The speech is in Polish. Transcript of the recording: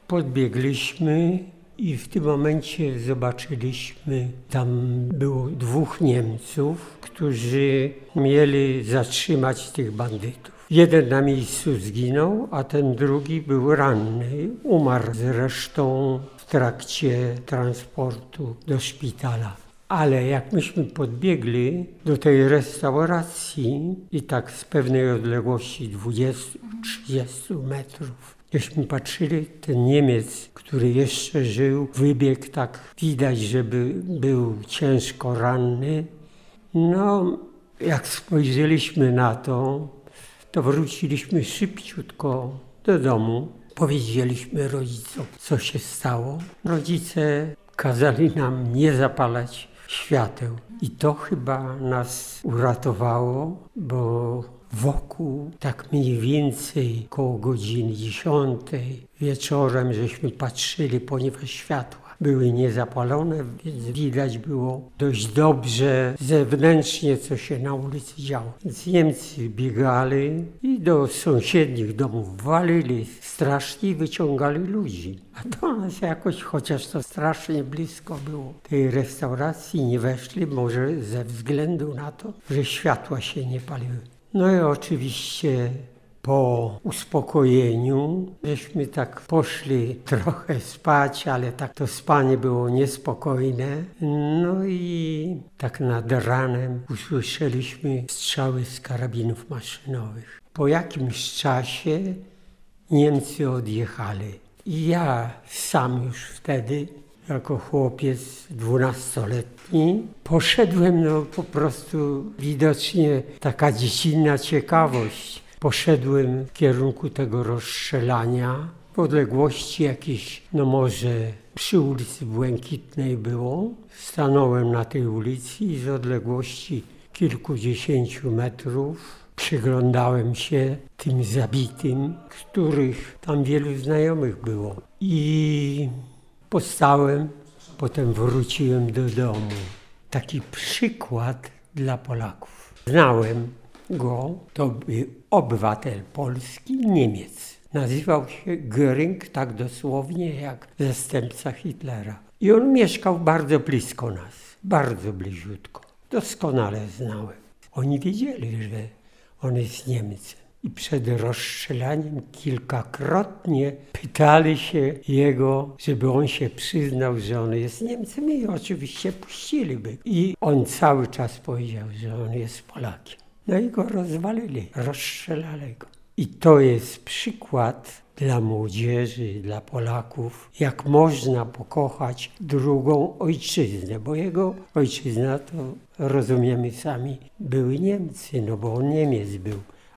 Podbiegliśmy i w tym momencie zobaczyliśmy, tam było 2 Niemców, którzy mieli zatrzymać tych bandytów. Jeden na miejscu zginął, a ten drugi był ranny. Umarł zresztą w trakcie transportu do szpitala. Ale jak myśmy podbiegli do tej restauracji i tak z pewnej odległości 20-30 metrów, gdyśmy patrzyli, ten Niemiec, który jeszcze żył, wybiegł tak, widać, żeby był ciężko ranny. No, jak spojrzeliśmy na to, to wróciliśmy szybciutko do domu. Powiedzieliśmy rodzicom, co się stało. Rodzice kazali nam nie zapalać świateł. I to chyba nas uratowało, bo wokół tak mniej więcej koło godziny 10 wieczorem żeśmy patrzyli, ponieważ światła były niezapalone, więc widać było dość dobrze zewnętrznie, co się na ulicy działo. Więc Niemcy biegali i do sąsiednich domów walili strasznie i wyciągali ludzi. A do nas jakoś, chociaż to strasznie blisko było tej restauracji, nie weszli, może ze względu na to, że światła się nie paliły. No i oczywiście po uspokojeniu żeśmy tak poszli trochę spać, ale tak to spanie było niespokojne. No i tak nad ranem usłyszeliśmy strzały z karabinów maszynowych. Po jakimś czasie Niemcy odjechali. I ja sam już wtedy, jako chłopiec 12-letni, poszedłem, no po prostu widocznie taka dziecinna ciekawość. Poszedłem w kierunku tego rozstrzelania. W odległości jakieś, no może przy ulicy Błękitnej było. Stanąłem na tej ulicy i z odległości kilkudziesięciu metrów przyglądałem się tym zabitym, których tam wielu znajomych było. I postałem, potem wróciłem do domu. Taki przykład dla Polaków. Znałem go, to był obywatel polski, Niemiec. Nazywał się Göring, tak dosłownie jak zastępca Hitlera. I on mieszkał bardzo blisko nas, bardzo bliziutko. Doskonale znałem. Oni wiedzieli, że on jest Niemcem. I przed rozstrzelaniem kilkakrotnie pytali się jego, żeby on się przyznał, że on jest Niemcem i oczywiście puściliby. I on cały czas powiedział, że on jest Polakiem. No i go rozwalili, rozstrzelali go. I to jest przykład dla młodzieży, dla Polaków, jak można pokochać drugą ojczyznę, bo jego ojczyzna to rozumiemy sami, były Niemcy, no bo on Niemiec był.